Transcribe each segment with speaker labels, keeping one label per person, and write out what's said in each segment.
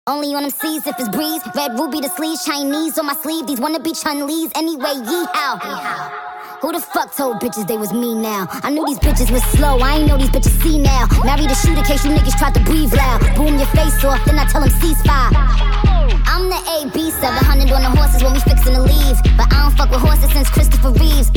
Speaker 1: Only on them C's if it's breeze. Red ruby the sleeves, Chinese on my sleeve. These wanna be Chun-Lees anyway, yeehaw. Who the fuck told bitches they was me now? I knew these bitches was slow, I ain't know these bitches see now. Married a shoot in case you niggas tried to breathe loud. Boom your face off, then I tell them ceasefire. I'm the AB, 700 on the horses when we fixin' to leave. But I don't fuck with horses since Christopher Reeves.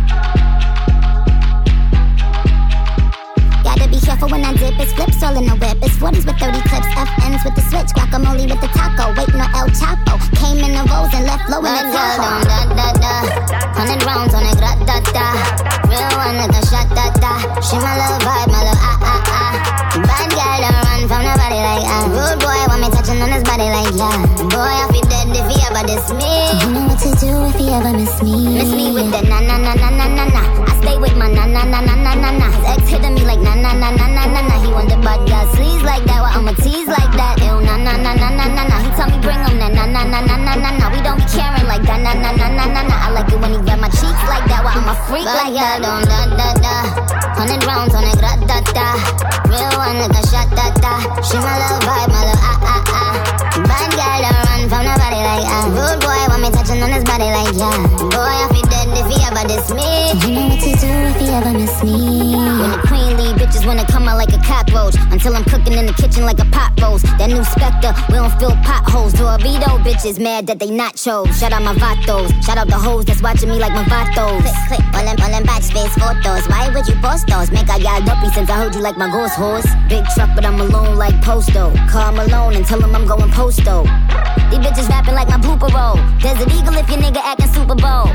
Speaker 1: Gotta be careful when I dip, it's flips all in the whip. It's 40s with 30 clips, FNs with the switch. Guacamole with the taco, waiting on El Chapo. Came in the rolls and left low in the taco. Da da da, 100 rounds on it, da-da-da. Real one like a shot, da-da. She my little vibe, my little ah. Bad girl don't run from nobody like Rude boy want me touching on his body like Boy, I feel dead if he ever diss me. You know what to do if he ever miss me. Miss me with the na-na-na-na-na-na-na. I stay with my na-na-na-na-na-na-na. His ex hitting me like na-na-na-na-na-na-na. He want the bad girl sleeves like that, well I'ma tease like that. Ew, na-na-na-na-na-na-na. He tell me bring him that na-na-na-na-na-na-na. We don't be caring like that, na-na-na-na-na-na. I like it when he grab my cheeks like that, well I'm a freak like that. Don't da-da-da, 100 rounds on it, da-da-da. Real one like a shot, da-da. She my little vibe, my little ah. Bad girl don't run from nobody like Rude boy want me touching on his body like Boy, I feel dead if he ever diss me. You know what to do if he ever miss me. When the queen leave, bitches wanna come out like a cockroach. Until I'm cooking in the kitchen like a pot roast. That new Spectre, we don't fill potholes. Dorito bitches mad that they nachos. Shout out my vatos, shout out the hoes that's watching me like my vatos. Click, all them batch face photos. Why would you post those? Make I y'all dumpy since I heard you like my ghost horse. Big truck but I'm alone like Posto. Call Malone and tell him I'm going posto. These bitches rapping like my blooper roll. Desert Eagle if your nigga acting Super Bowl.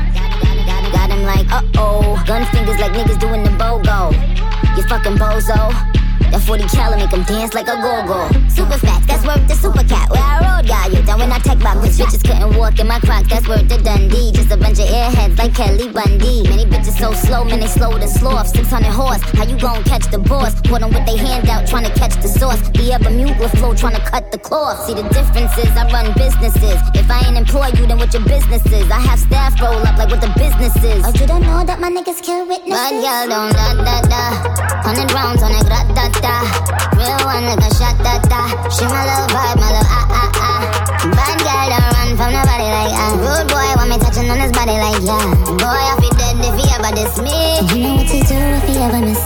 Speaker 1: Got him like uh-oh. Gun fingers like niggas doing the BOGO. You fucking bozo. That 40 cal make him dance like a go-go. Super fat, that's worth the super cat. Where I road got you down when I tech back. Which bitches couldn't walk in my Crocs, that's worth the Dundee. Just a bunch of airheads like Kelly Bundy. Many bitches so slow, man, they slower than sloth. 600 horse, how you gon' catch the boss? Put them with their hand out, trying to catch the sauce. The ever Bermuda flow, trying to cut the cloth. See the differences, I run businesses. If I ain't employ you, then what your business is? I have staff roll up like what the business is. Oh, you don't know that my niggas kill witnesses? But y'all don't da-da-da. 100 rounds on it, da-da-da. Real one like a shot, da-da. She my little vibe, my little ah. Bad girl don't run from nobody like Rude boy want me touching on his body like Boy, I feel dead if he ever diss me. You know what to do if he ever miss